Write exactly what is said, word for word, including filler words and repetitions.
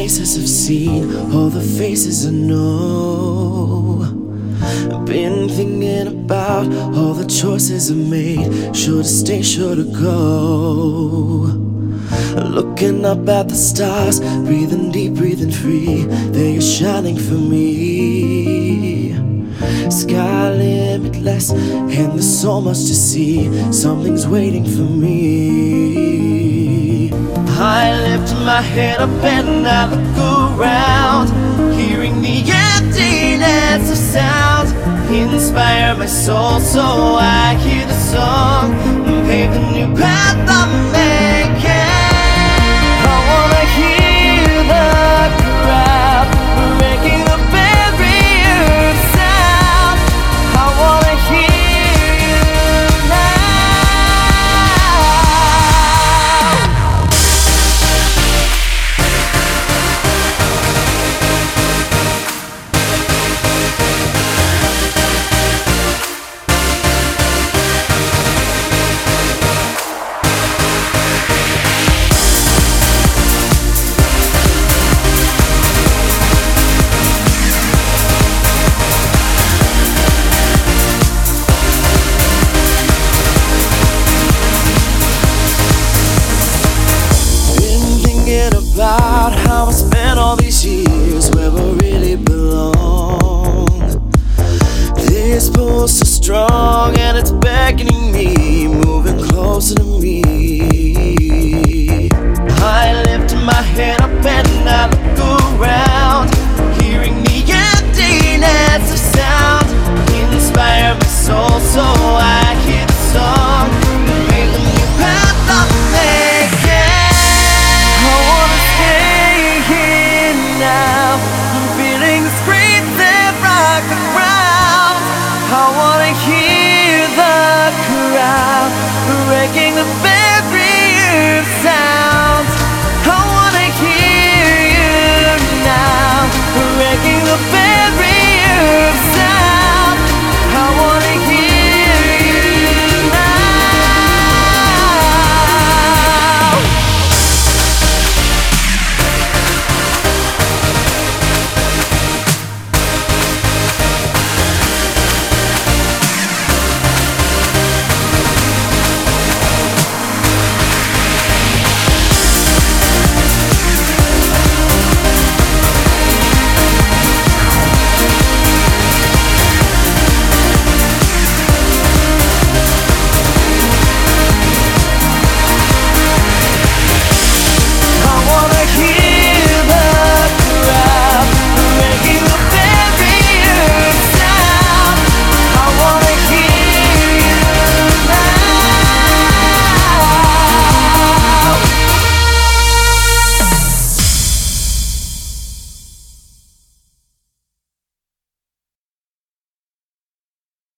places I've seen, all the faces I know. I've been thinking about all the choices I made, sure to stay, sure to go. Looking up at the stars, breathing deep, breathing free, they are shining for me. Sky limitless, and there's so much to see, something's waiting for me. I lift my head up and I look around, hearing the emptiness of sound. Inspire my soul so I hear the song, pave the new path I'm making. I wanna hear the crowd breaking the barrier of sound. I wanna hear you about how I spent all these years where I really belong. This pull's so strong and it's beckoning me, moving closer to me. I lift my head up and I look